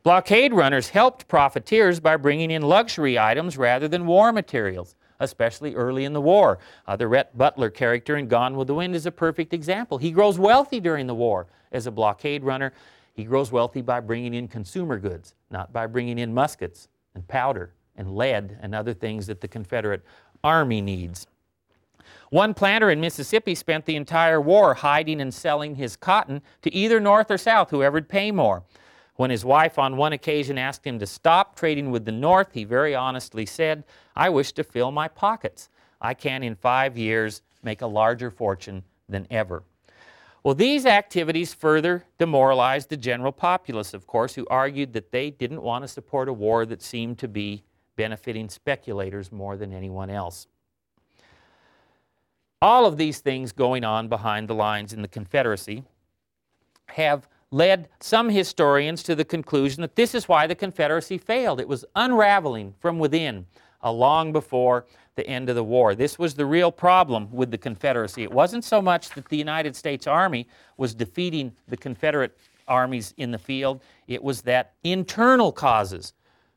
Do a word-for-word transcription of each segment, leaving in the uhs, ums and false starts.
Blockade runners helped profiteers by bringing in luxury items rather than war materials, especially early in the war. Uh, the Rhett Butler character in Gone with the Wind is a perfect example. He grows wealthy during the war as a blockade runner. He grows wealthy by bringing in consumer goods, not by bringing in muskets and powder and lead and other things that the Confederate Army needs. One planter in Mississippi spent the entire war hiding and selling his cotton to either North or South, whoever would pay more. When his wife on one occasion asked him to stop trading with the North, he very honestly said, "I wish to fill my pockets. I can in five years make a larger fortune than ever." Well, these activities further demoralized the general populace, of course, who argued that they didn't want to support a war that seemed to be benefiting speculators more than anyone else. All of these things going on behind the lines in the Confederacy have led some historians to the conclusion that this is why the Confederacy failed. It was unraveling from within uh, long before the end of the war. This was the real problem with the Confederacy. It wasn't so much that the United States Army was defeating the Confederate armies in the field. It was that internal causes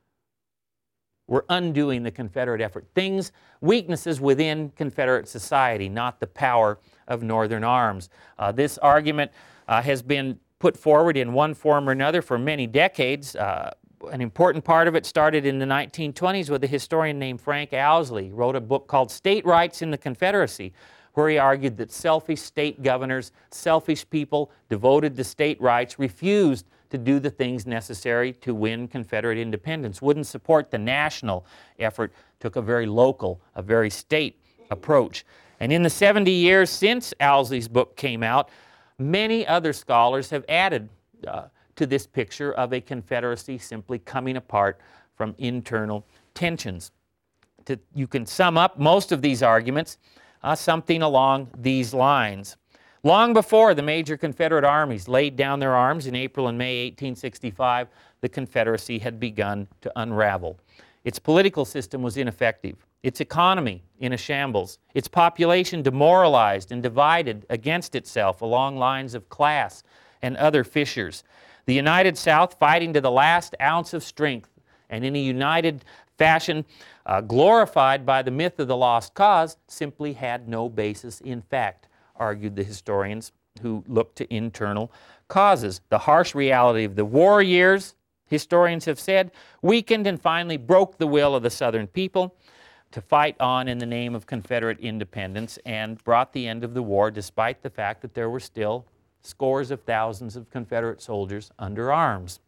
were undoing the Confederate effort. Things, weaknesses within Confederate society, not the power of Northern arms. Uh, this argument uh, has been put forward in one form or another for many decades. Uh, an important part of it started in the nineteen twenties with a historian named Frank Owsley. He wrote a book called State Rights in the Confederacy, where he argued that selfish state governors, selfish people devoted to state rights, refused to do the things necessary to win Confederate independence, wouldn't support the national effort, took a very local, a very state approach. And in the seventy years since Owsley's book came out, many other scholars have added uh, to this picture of a Confederacy simply coming apart from internal tensions. To, you can sum up most of these arguments uh, something along these lines. Long before the major Confederate armies laid down their arms in April and May eighteen sixty-five, the Confederacy had begun to unravel. Its political system was ineffective, its economy in a shambles, its population demoralized and divided against itself along lines of class and other fissures. The United South fighting to the last ounce of strength, and in a united fashion uh, glorified by the myth of the lost cause, simply had no basis in fact, argued the historians who looked to internal causes. The harsh reality of the war years, historians have said, weakened and finally broke the will of the Southern people to fight on in the name of Confederate independence and brought the end of the war despite the fact that there were still scores of thousands of Confederate soldiers under arms.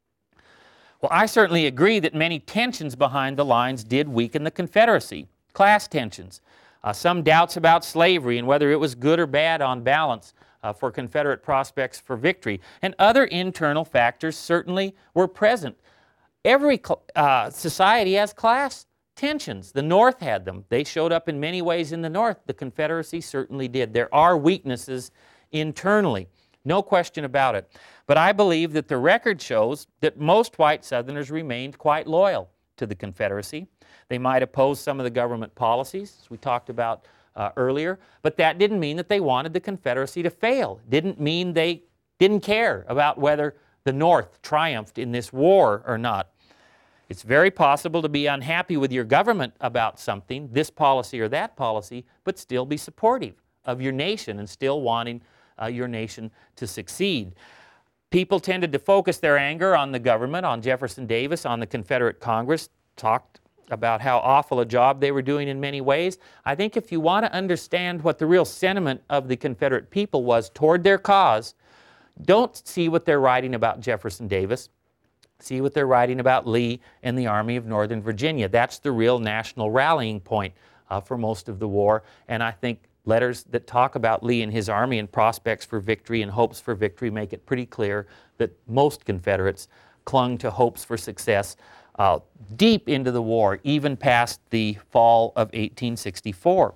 Well, I certainly agree that many tensions behind the lines did weaken the Confederacy. Class tensions, uh, some doubts about slavery and whether it was good or bad on balance uh, for Confederate prospects for victory, and other internal factors certainly were present. Every uh, society has class tensions. The North had them. They showed up in many ways in the North. The Confederacy certainly did. There are weaknesses internally, no question about it. But I believe that the record shows that most white Southerners remained quite loyal to the Confederacy. They might oppose some of the government policies, as we talked about uh, earlier, but that didn't mean that they wanted the Confederacy to fail. It didn't mean they didn't care about whether the North triumphed in this war or not. It's very possible to be unhappy with your government about something, this policy or that policy, but still be supportive of your nation and still wanting uh, your nation to succeed. People tended to focus their anger on the government, on Jefferson Davis, on the Confederate Congress, talked about how awful a job they were doing in many ways. I think if you want to understand what the real sentiment of the Confederate people was toward their cause, don't see what they're writing about Jefferson Davis. See what they're writing about Lee and the Army of Northern Virginia. That's the real national rallying point uh, for most of the war. And I think letters that talk about Lee and his army and prospects for victory and hopes for victory make it pretty clear that most Confederates clung to hopes for success uh, deep into the war, even past the fall of eighteen sixty-four.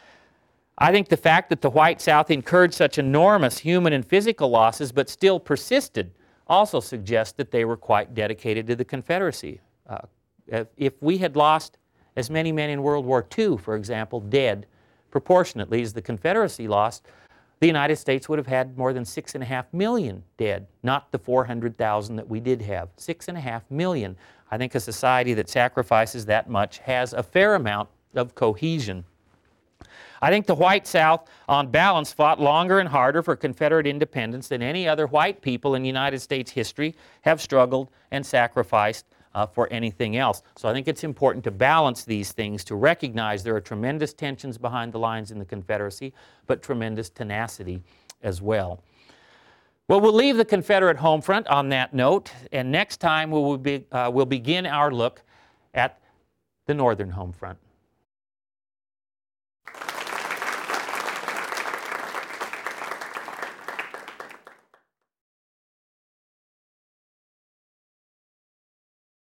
I think the fact that the white South incurred such enormous human and physical losses but still persisted also suggests that they were quite dedicated to the Confederacy. Uh, if, if we had lost as many men in World War Two, for example, dead, proportionately as the Confederacy lost, the United States would have had more than six and a half million dead, not the four hundred thousand that we did have. Six and a half million. I think a society that sacrifices that much has a fair amount of cohesion. I think the white South, on balance, fought longer and harder for Confederate independence than any other white people in United States history have struggled and sacrificed uh, for anything else. So I think it's important to balance these things, to recognize there are tremendous tensions behind the lines in the Confederacy, but tremendous tenacity as well. Well, we'll leave the Confederate home front on that note, and next time we'll, be, uh, we'll begin our look at the Northern home front.